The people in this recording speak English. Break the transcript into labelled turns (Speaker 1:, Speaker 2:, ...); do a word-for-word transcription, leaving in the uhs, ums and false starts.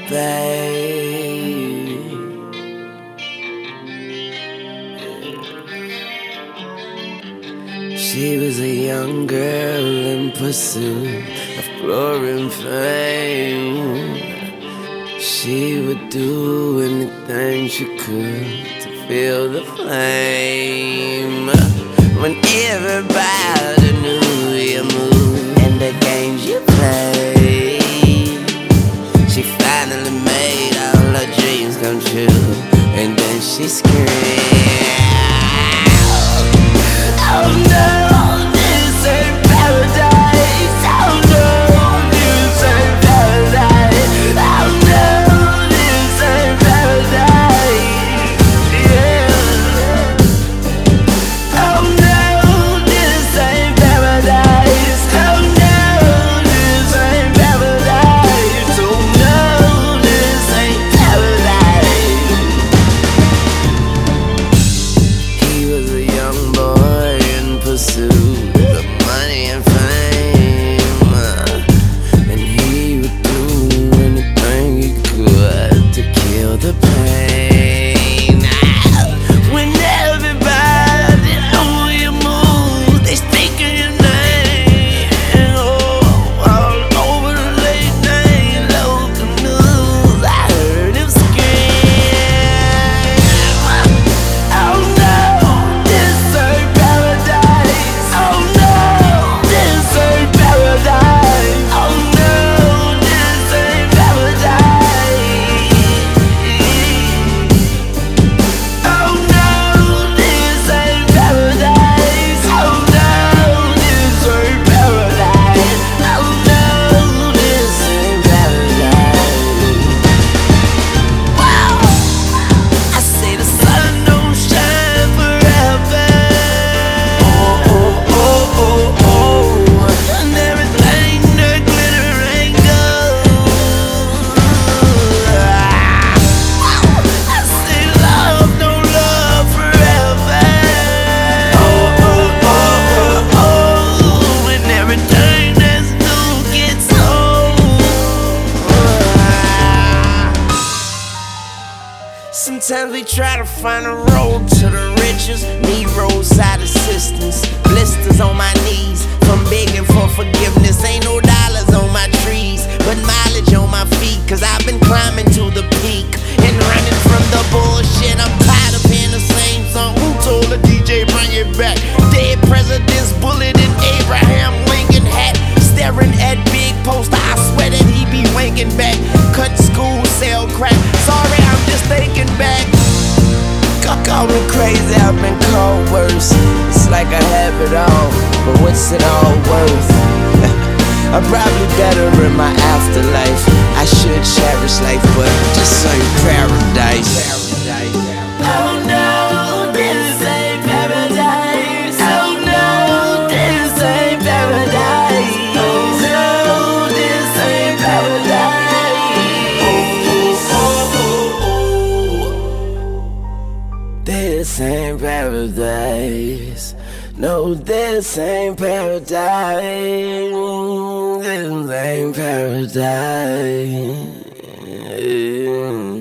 Speaker 1: babe. She was a young girl in pursuit of glory and fame. She would do anything she could to feel the flame. When everybody knew your move and the games you played, she finally made all her dreams come true. And then she screamed, oh no, this ain't paradise. Oh no, this ain't paradise. Oh no, this ain't paradise. Yeah. Oh no, this ain't paradise. Oh no, this ain't paradise. Oh no, this ain't paradise. He was a young boy in pursuit of money and fame, and he would do anything he could to kill the pain. When everybody know you move, they speak of your name. Oh, all over the late night local news, I heard him scream, oh no, this ain't paradise. Oh no, this ain't paradise. Oh no, this ain't paradise. Oh no, this ain't paradise. Oh no, this ain't paradise. Oh no, this ain't paradise. Wow, I say the sun don't shine forever. Oh, oh, oh, oh, oh, and everything that glitter ain't gold. I say love don't love forever. Oh, oh, oh, oh, oh, and everything that's new gets old. Sometimes we try to find a road to the riches. Need roadside assistance, blisters on my knees from begging for forgiveness. Ain't no dollars on my trees, but mileage on my feet. Cause I've been climbing to the peak and running from the bullshit. I'm tired of hearing the same song. Who told the D J bring it back? Dead presidents, bullet and Abraham Lincoln hat. Staring at big poster, I swear that he be winking back. Cut school, sell crack. Sorry, I'm just thinking back. God call me crazy, I've been called worse. It's like I have it all, but what's it all worth? I'm probably better in my afterlife. I should cherish life, but this ain't paradise. Oh no, this ain't paradise. Oh no, this ain't paradise. Oh no, this ain't paradise. Oh, oh, oh, oh. This ain't paradise. No, this ain't paradise. This ain't paradise.